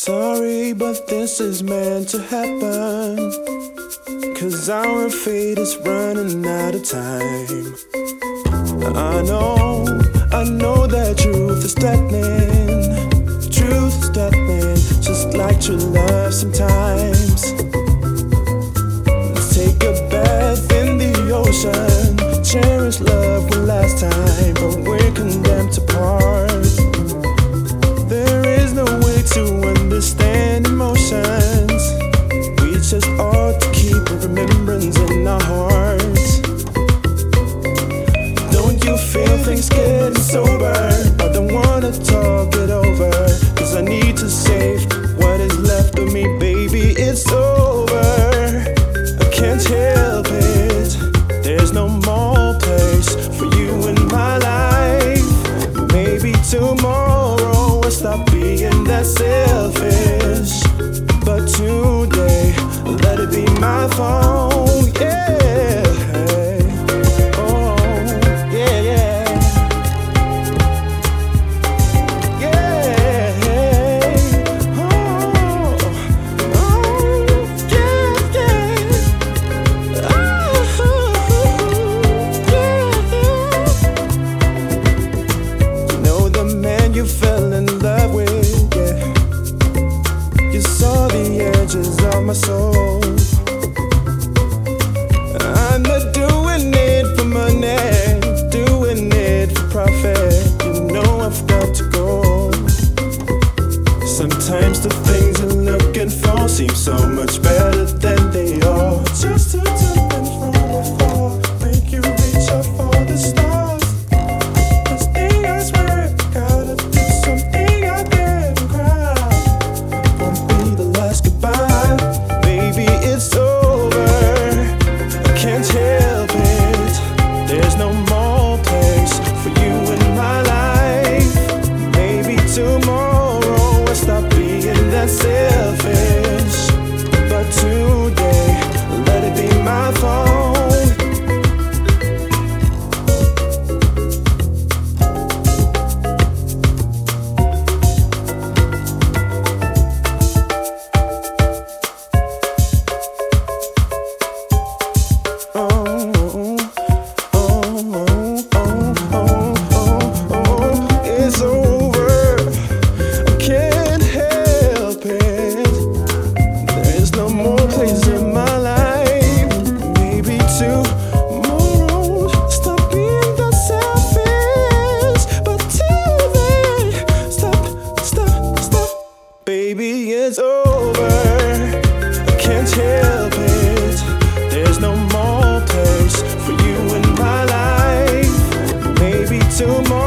Sorry, but this is meant to happen, 'cause our fate is running out of time. I know that truth is threatening. Truth is threatening, just like true love sometimes. Let's take a bath in the ocean. Cherish love one last time, but we're condemned to part. There is no way to understand emotions. We just ought to keep a remembrance in our hearts. Don't you feel things getting sober? I don't wanna talk it over, 'cause I need to save what is left of me, baby. It's over. I can't help it. There's no more place for you in my life. Maybe tomorrow I'll stop being that selfish, but today let it be my phone. Yeah. Oh, yeah, yeah. Yeah. Oh, oh, yeah, yeah. You know the man you fell in love with, yeah. You saw the edges of my soul. I'm not doing it for money, doing it for profit. You know I've got to go. Sometimes the things you're looking for seem so much better than they are. Just to take them from afar, make you reach up for the stars. This thing I swear, gotta do something out there and cry. Won't be the last goodbye, baby, it's over. I can't help it. There's no more place for you in my life. Maybe tomorrow I'll stop being that selfish, but today let it be my phone. It's over. I can't help it. There's no more place in my life. Maybe tomorrow stop being that selfish, but today stop. Baby, it's over. I can't help it. There's no more place for you in my life. Maybe tomorrow